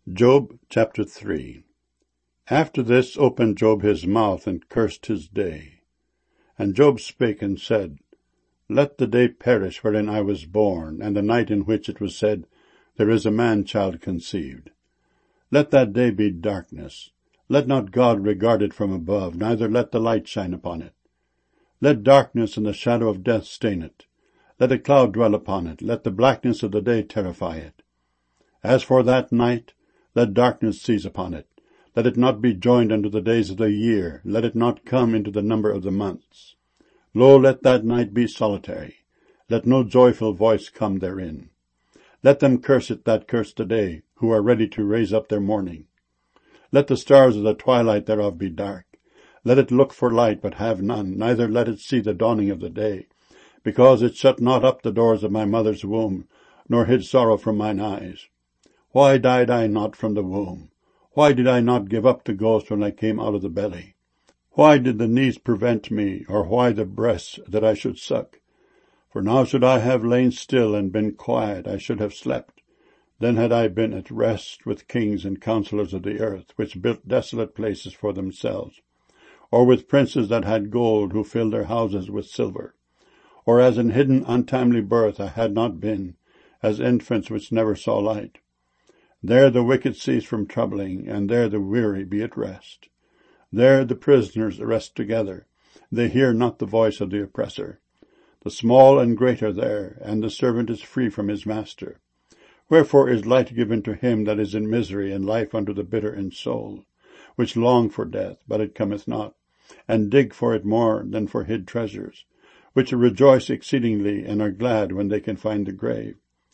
Job chapter 3. After this opened Job his mouth and cursed his day. And Job spake and said, Let the day perish wherein I was born, and the night in which it was said, There is a man-child conceived. Let that day be darkness. Let not God regard it from above, neither let the light shine upon it. Let darkness and the shadow of death stain it. Let a cloud dwell upon it. Let the blackness of the day terrify it. As for that night, let darkness seize upon it. Let it not be joined unto the days of the year. Let it not come into the number of the months. Lo, let that night be solitary. Let no joyful voice come therein. Let them curse it that curse the day, who are ready to raise up their mourning. Let the stars of the twilight thereof be dark. Let it look for light, but have none, neither let it see the dawning of the day. Because it shut not up the doors of my mother's womb, nor hid sorrow from mine eyes. Why died I not from the womb? Why did I not give up the ghost when I came out of the belly? Why did the knees prevent me, or why the breasts that I should suck? For now should I have lain still and been quiet, I should have slept. Then had I been at rest with kings and counselors of the earth, which built desolate places for themselves, or with princes that had gold, who filled their houses with silver. Or as in hidden untimely birth I had not been, as infants which never saw light. There the wicked cease from troubling, and there the weary be at rest. There the prisoners rest together. They hear not the voice of the oppressor. The small and great are there, and the servant is free from his master. Wherefore is light given to him that is in misery, and life unto the bitter in soul, which long for death, but it cometh not, and dig for it more than for hid treasures, which rejoice exceedingly, and are glad when they can find the grave.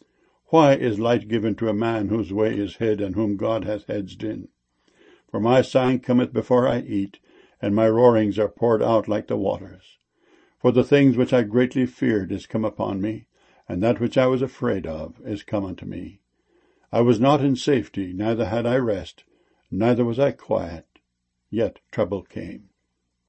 Why is light given to a man whose way is hid, and whom God hath hedged in? For my sighing cometh before I eat, and my roarings are poured out like the waters. For the things which I greatly feared is come upon me, and that which I was afraid of is come unto me. I was not in safety, neither had I rest, neither was I quiet, yet trouble came.